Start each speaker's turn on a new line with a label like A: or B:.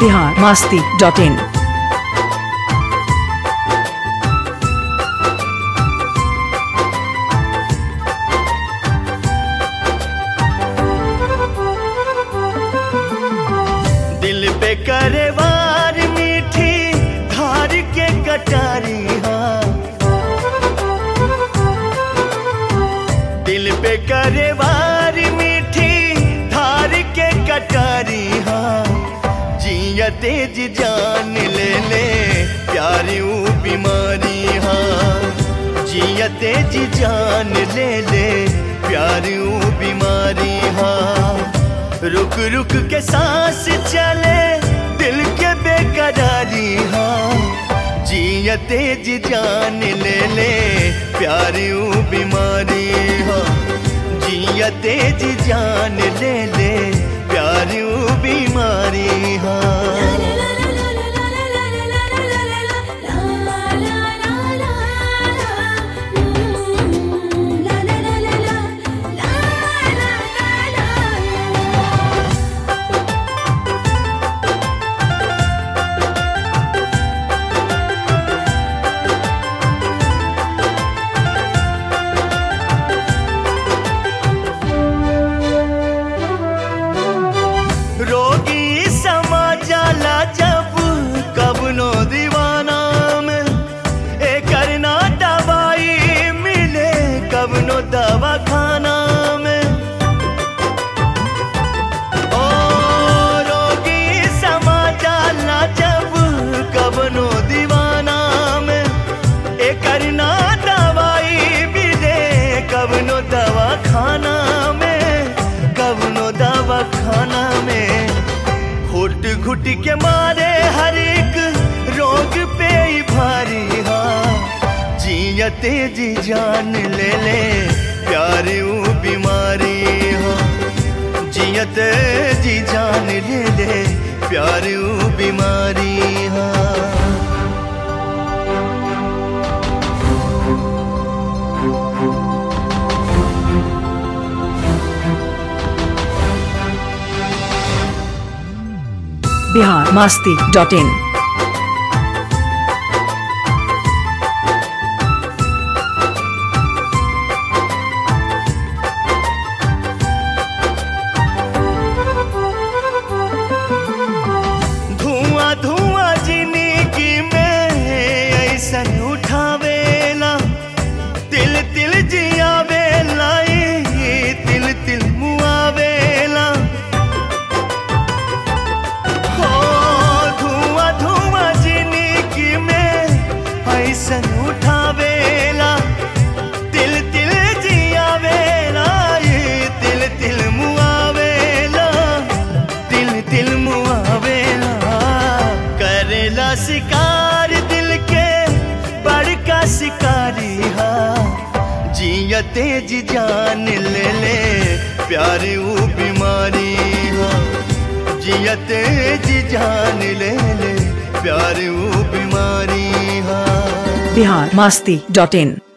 A: biharmasti.in।
B: दिल पे करे वार मीठी धार के कटारी, हाँ दिल पे करे वार मीठी धार के कटारी, हाँ जियते जी जान ले ले प्यारी ऊ बीमारी, हाँ जियते जी जान ले ले प्यारी ऊ बीमारी, हाँ रुक रुक के सांस चले दिल के बेकरारी, हाँ जियते जी जान ले ले प्यारी ऊ बीमारी, हाँ जियते जी जान ले ले प्यारी ऊ बीमारी, हाँ रोगी समा जाला जब कबनो दीवाना में, ए करना दवाई मिले कबनो दवा खाना में। ओ रोगी समा जाला जब कबनो दीवाना में, ए करना दवाई मिले कबनो दवा खाना में, कबनो दवा खाना में। घुट घुट के मारे हर एक रोग पे ही भारी, हाँ जियते जी जान ले ले प्यारी ऊ बीमारी, हाँ जियते जी जान ले ले प्यारी ऊ बीमारी, हाँ
A: biharmasti.in।
B: धुआं धुआं जिंदगी में ऐसा उठावेला, तिल तिल जियावेला तिल तिल मुआवेला, ऐसन उठावेला तिल तिल जियावेला तिल तिल मुआवेला, तिल तिल मुआवेला। करेला शिकार दिल के बड़का शिकारी, हाँ जियते जी जान ले ले प्यारी ऊ बीमारी, हाँ जियते जी जान ले ले प्यारी ऊ बीमारी, हाँ
A: biharmasti.in।